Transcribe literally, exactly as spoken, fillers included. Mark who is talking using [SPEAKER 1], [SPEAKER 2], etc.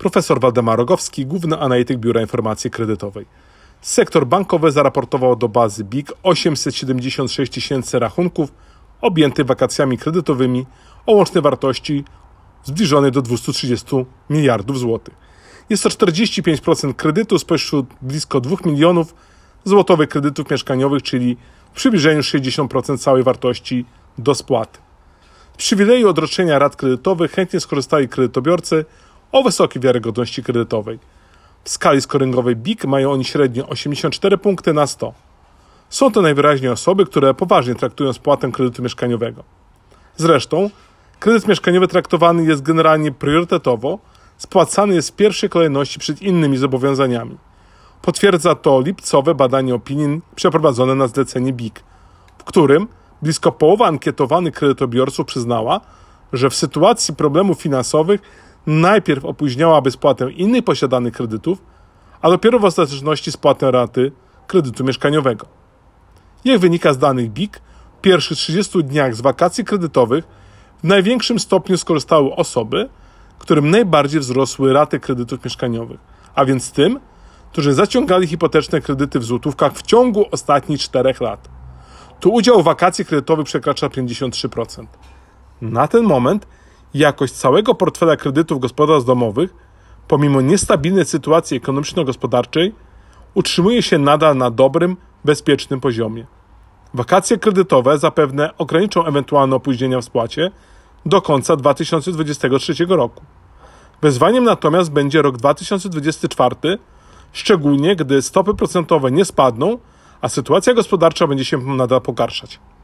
[SPEAKER 1] Profesor Waldemar Rogowski, główny analityk Biura Informacji Kredytowej. Sektor bankowy zaraportował do bazy B I K osiemset siedemdziesiąt sześć tysięcy rachunków objętych wakacjami kredytowymi o łącznej wartości zbliżonej do dwieście trzydzieści miliardów złotych. Jest to czterdzieści pięć procent kredytów spośród blisko dwóch milionów złotowych kredytów mieszkaniowych, czyli w przybliżeniu sześćdziesiąt procent całej wartości do spłaty. Z przywileju odroczenia rat kredytowych chętnie skorzystali kredytobiorcy o wysokiej wiarygodności kredytowej. W skali scoringowej B I K mają oni średnio osiemdziesiąt cztery punkty na sto. Są to najwyraźniej osoby, które poważnie traktują spłatę kredytu mieszkaniowego. Zresztą kredyt mieszkaniowy traktowany jest generalnie priorytetowo, spłacany jest w pierwszej kolejności przed innymi zobowiązaniami. Potwierdza to lipcowe badanie opinii przeprowadzone na zlecenie B I K, w którym blisko połowa ankietowanych kredytobiorców przyznała, że w sytuacji problemów finansowych najpierw opóźniałaby spłatę innych posiadanych kredytów, a dopiero w ostateczności spłatę raty kredytu mieszkaniowego. Jak wynika z danych B I K, w pierwszych trzydziestu dniach z wakacji kredytowych w największym stopniu skorzystały osoby, którym najbardziej wzrosły raty kredytów mieszkaniowych, a więc tym, którzy zaciągali hipoteczne kredyty w złotówkach w ciągu ostatnich czterech lat. Tu udział wakacji kredytowych przekracza pięćdziesiąt trzy procent. Na ten moment jakość całego portfela kredytów gospodarstw domowych, pomimo niestabilnej sytuacji ekonomiczno-gospodarczej, utrzymuje się nadal na dobrym, bezpiecznym poziomie. Wakacje kredytowe zapewne ograniczą ewentualne opóźnienia w spłacie do końca dwa tysiące dwudziestego trzeciego roku. Wyzwaniem natomiast będzie rok dwa tysiące dwudziesty czwarty, szczególnie gdy stopy procentowe nie spadną, a sytuacja gospodarcza będzie się nadal pogarszać.